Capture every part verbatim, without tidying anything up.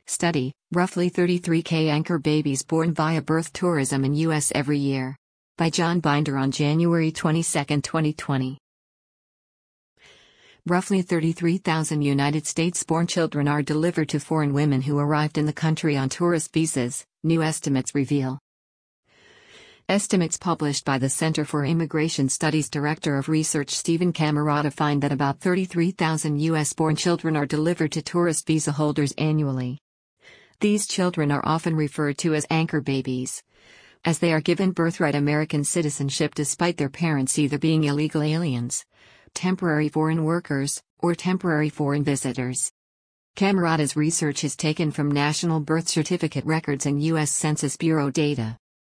Study: roughly thirty-three thousand anchor babies born via birth tourism in U S every year. By John Binder on January twenty-second, twenty twenty. Roughly thirty-three thousand United States-born children are delivered to foreign women who arrived in the country on tourist visas, new estimates reveal. Estimates published by the Center for Immigration Studies Director of Research Stephen Camarota find that about thirty-three thousand U S-born children are delivered to tourist visa holders annually. These children are often referred to as anchor babies, as they are given birthright American citizenship despite their parents either being illegal aliens, temporary foreign workers, or temporary foreign visitors. Camarota's research is taken from national birth certificate records and U S Census Bureau data.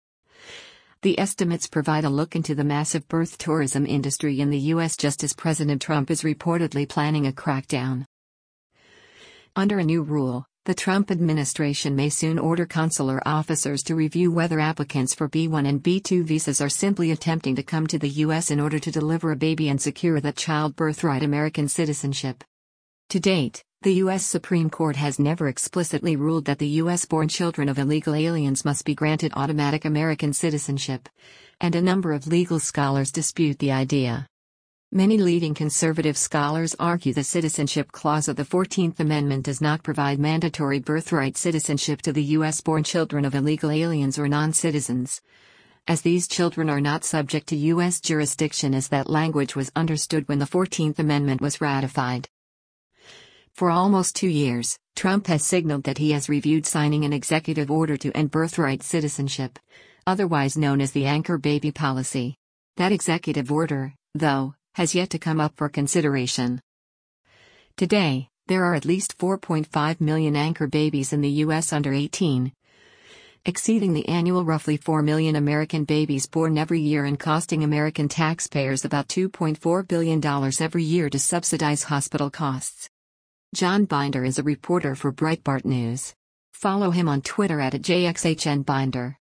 The estimates provide a look into the massive birth tourism industry in the U S just as President Trump is reportedly planning a crackdown. Under a new rule, the Trump administration may soon order consular officers to review whether applicants for B one and B two visas are simply attempting to come to the U S in order to deliver a baby and secure that child birthright American citizenship. To date, the U S Supreme Court has never explicitly ruled that the U S-born children of illegal aliens must be granted automatic American citizenship, and a number of legal scholars dispute the idea. Many leading conservative scholars argue the Citizenship Clause of the fourteenth Amendment does not provide mandatory birthright citizenship to the U S-born children of illegal aliens or non-citizens, as these children are not subject to U S jurisdiction as that language was understood when the fourteenth Amendment was ratified. For almost two years, Trump has signaled that he has reviewed signing an executive order to end birthright citizenship, otherwise known as the anchor baby policy. That executive order, though, has yet to come up for consideration. Today, there are at least four point five million anchor babies in the U S under eighteen, exceeding the annual roughly four million American babies born every year and costing American taxpayers about two point four billion dollars every year to subsidize hospital costs. John Binder is a reporter for Breitbart News. Follow him on Twitter at J X H N Binder.